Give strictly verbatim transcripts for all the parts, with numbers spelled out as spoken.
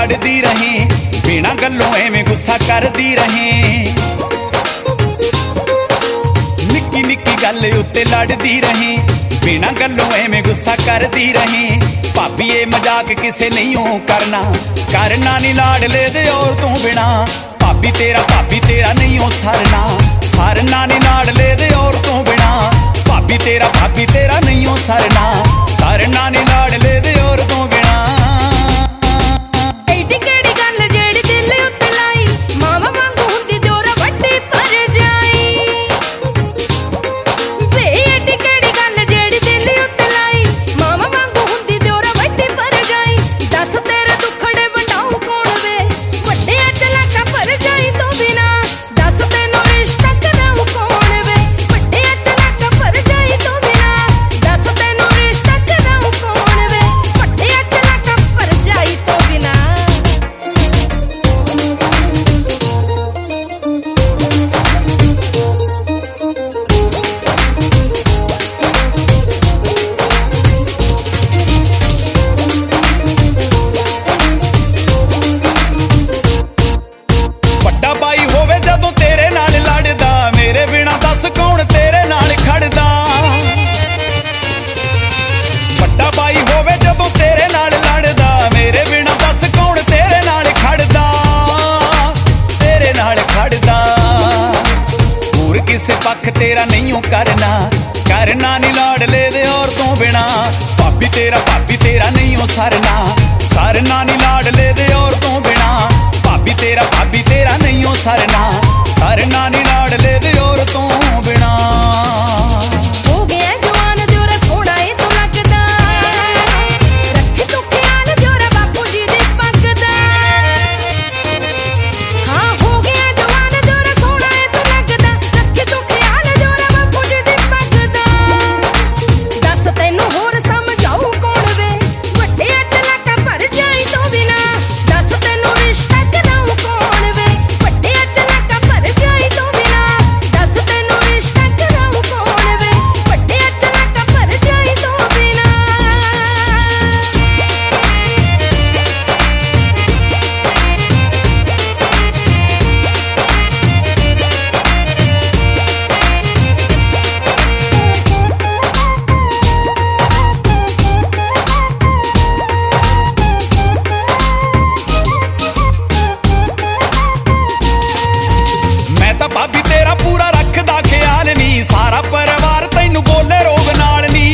लड़दी रहे, बिना गल्लों एवें गुस्सा करदी रहे। निक्की निक्की गल उत्ते लड़दी रहे, बिना गल्लों एवें गुस्सा करदी रहे। भाभी ये मजाक किसे नहीं हो करना, करना नी लाडले दे और तू बिना। भाभी तेरा भाभी तेरा नहीं हो सरना, सरना नी लाडले दे और तू बिना। भाभी तेरा भाभी तेरा नहीं हो सरना, सरना नी लाडले दे और तू बिना। किसे पख तेरा नहीं हो करना, करना नी लाडले दे और तू बिना। भाभी तेरा भाभी तेरा नहीं हो सरना, सरना नी लाडले दे और तू बिना। भाभी तेरा भाभी तेरा नहीं हो सरना, सरना नी लाडले दे और तू बिना। भाभी तेरा पूरा रखदा ख्याल नी, सारा परिवार तैनू बोले रोग नाल नी।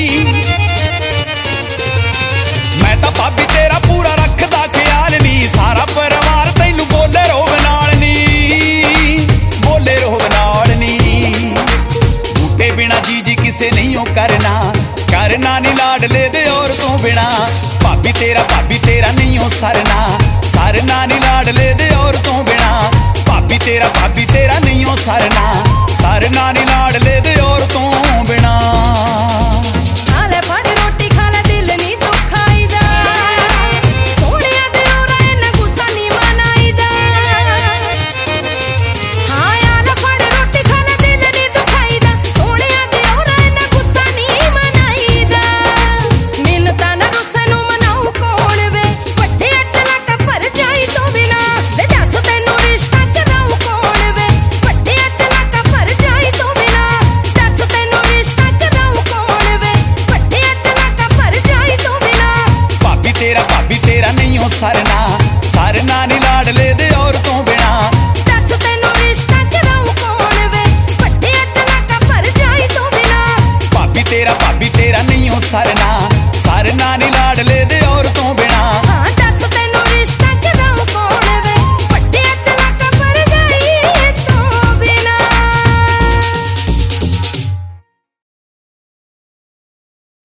मैं तां भाभी तेरा पूरा रखदा ख्याल नी, सारा परिवार तैनू बोले रोग नाल नी, बोले रोग नाल नी। बूटे बिना जी जी किसे नहीं हो करना, करना नी लाडले दे और तू बिना। भाभी तेरा भाभी तेरा नहीं हो सरना, सरना नी लाडले दे और तू बिना। भाभी तेरा भाभी तेरा नहीं हो सरना, सरना नी लाडले